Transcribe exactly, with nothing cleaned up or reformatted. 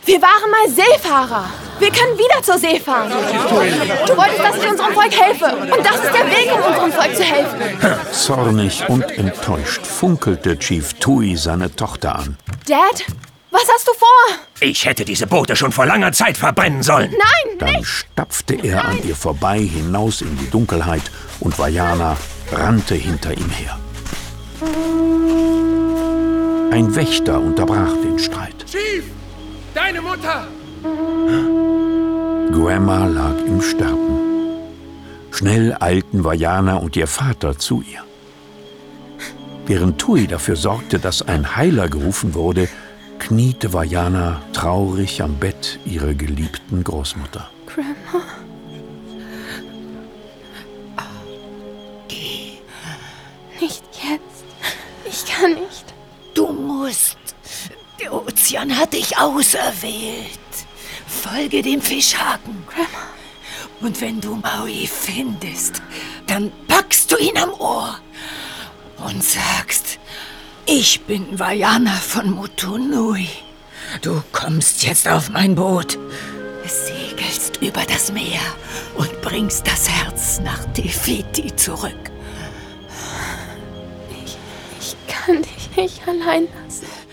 Wir waren mal Seefahrer. Wir können wieder zur See fahren. Du wolltest, dass ich unserem Volk helfe. Und das ist der Weg, um unserem Volk zu helfen. Zornig und enttäuscht funkelte Chief Tui seine Tochter an. Dad, was hast du vor? Ich hätte diese Boote schon vor langer Zeit verbrennen sollen. Nein, Dann nicht. stapfte er an ihr vorbei hinaus in die Dunkelheit und Vajana rannte hinter ihm her. Ein Wächter unterbrach den Streit. Chief, deine Mutter! Grandma lag im Sterben. Schnell eilten Vajana und ihr Vater zu ihr. Während Tui dafür sorgte, dass ein Heiler gerufen wurde, kniete Vajana traurig am Bett ihrer geliebten Großmutter. Grandma. Geh. Nicht jetzt. Ich kann nicht. Du musst. Der Ozean hat dich auserwählt. Folge dem Fischhaken. Grandma. Und wenn du Maui findest, dann packst du ihn am Ohr und sagst, ich bin Vajana von Motunui. Du kommst jetzt auf mein Boot, segelst über das Meer und bringst das Herz nach Te Fiti zurück. Ich, ich kann dich nicht allein lassen.